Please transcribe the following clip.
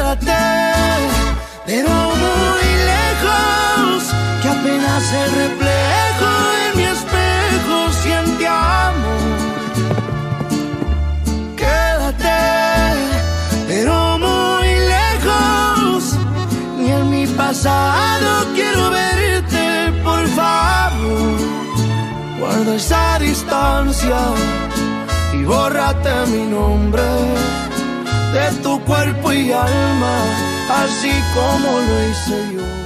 quédate, pero muy lejos, que apenas el reflejo de mi espejo siente amor. Quédate, pero muy lejos, ni en mi pasado quiero verte, por favor. Guarda esa distancia y bórrate mi nombre de tu cuerpo y alma, así como lo hice yo.